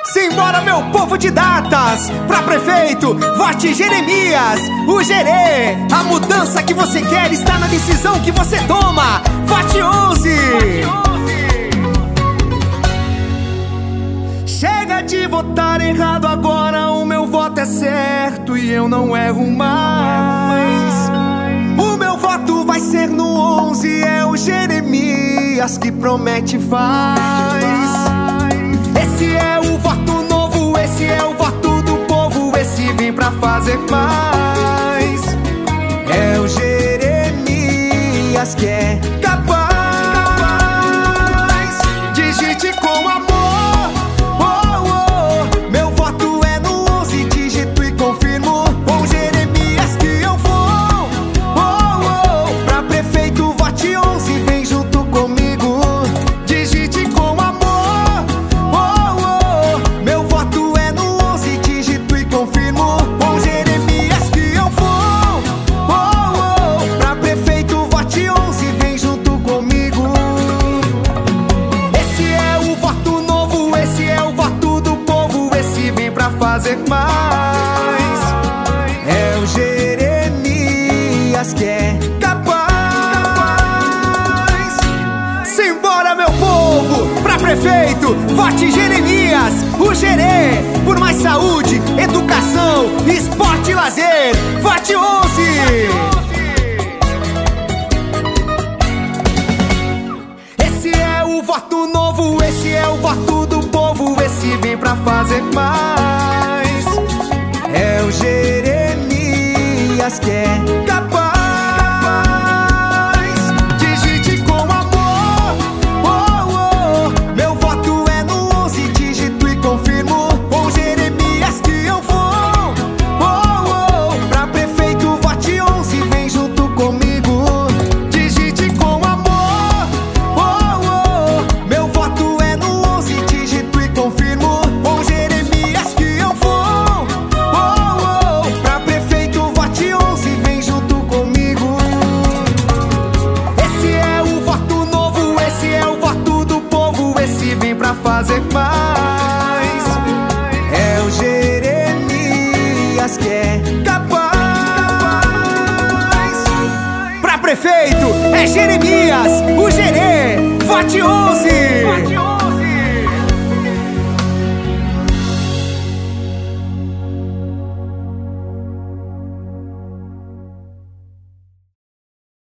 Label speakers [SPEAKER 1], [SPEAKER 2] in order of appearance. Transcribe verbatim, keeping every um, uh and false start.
[SPEAKER 1] Simbora, meu povo de datas. Pra prefeito, vote Jeremias, o Gerê. A mudança que você quer está na decisão que você toma. Vote onze. Chega de votar errado agora, o meu voto é certo e eu não erro mais. O meu voto vai ser no onze, é o Jeremias que promete e faz. Esse é o voto novo, esse é o voto do povo, esse vem pra fazer mais. É o Jeremias que é capaz. Digite com amor, oh, oh. Meu voto é no onze, digito e confirmo. Com Jeremias que eu vou, oh, oh. Pra prefeito vote onze, vem junto comigo. Digite com amor, oh, oh. Meu voto é no onze, digito e confirmo. Com Jeremias que eu vou, oh, oh. Pra prefeito vote onze, vem junto comigo. Esse é o voto novo, esse é o voto do povo, esse vem pra fazer mais. É o Jeremias que é capaz. Simbora, meu povo, pra prefeito, vote Jeremias, o Gerê. Por mais saúde, educação, esporte e lazer, vote onze. Esse é o voto novo, esse é o voto do povo, esse vem pra fazer mais. É o Jeremias que é capaz. Digite com amor, oh, oh. Meu voto é no onze, digito e confirmo. Com Jeremias que eu vou, oh, oh. Pra prefeito vote onze, vem junto comigo. Digite com amor, oh, oh. Meu voto é no onze, digito e confirmo. Com Jeremias que eu vou, oh, oh. Pra prefeito vote onze, vem junto comigo. Esse é o voto novo, esse é o voto do povo, esse vem pra fazer mais. É o Jeremias que é capaz. Pra prefeito é Jeremias, o Gerê. Vote onze.